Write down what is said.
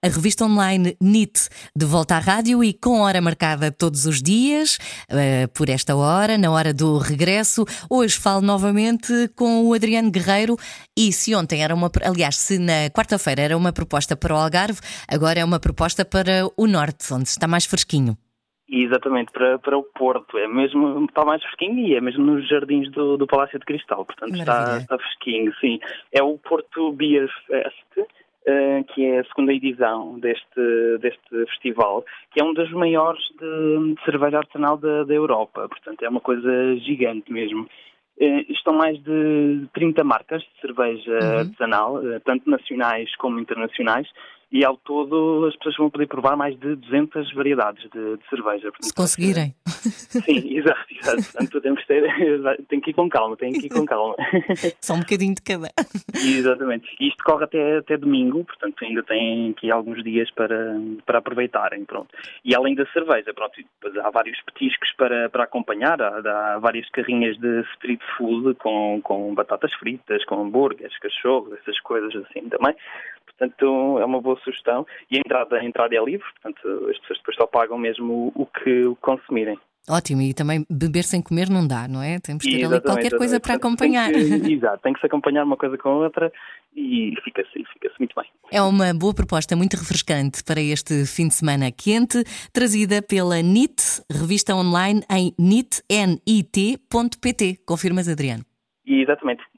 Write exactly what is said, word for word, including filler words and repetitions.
A revista online N I T de volta à rádio e com hora marcada todos os dias, uh, por esta hora, na hora do regresso. Hoje falo novamente com o Adriano Guerreiro e se ontem era uma... Aliás, se na quarta-feira era uma proposta para o Algarve, agora é uma proposta para o Norte, onde está mais fresquinho. Exatamente, para, para o Porto, é mesmo, está mais fresquinho e é mesmo nos jardins do, do Palácio de Cristal, portanto está, está fresquinho, sim. É o Porto Beer Fest, uh, que é a segunda edição deste, deste festival, que é um dos maiores de, de cerveja artesanal da, da Europa, portanto é uma coisa gigante mesmo. Uh, estão mais de trinta marcas de cerveja uhum. artesanal, uh, tanto nacionais como internacionais, e ao todo as pessoas vão poder provar mais de duzentas variedades de, de cerveja. Portanto, se conseguirem. Sim, exato, exato. Portanto, temos ter, tem que ir com calma, tem que ir com calma. Só um bocadinho de cada. Exatamente. E isto corre até, até domingo, portanto ainda tem aqui alguns dias para, para aproveitarem, pronto. E além da cerveja, pronto, há vários petiscos para, para acompanhar, há, há várias carrinhas de street food com, com batatas fritas, com hambúrgueres, cachorros, essas coisas assim também. Portanto, é uma boa sugestão. E a entrada, a entrada é livre, portanto, as pessoas depois só pagam mesmo o, o que o consumirem. Ótimo, e também beber sem comer não dá, não é? Temos de ter exatamente, ali qualquer coisa para acompanhar. Tem que, exato, tem que se acompanhar uma coisa com a outra e fica-se, fica-se muito bem. É uma boa proposta, muito refrescante para este fim de semana quente, trazida pela N I T, revista online em nit ponto pt. Confirmas, Adriano? Exatamente.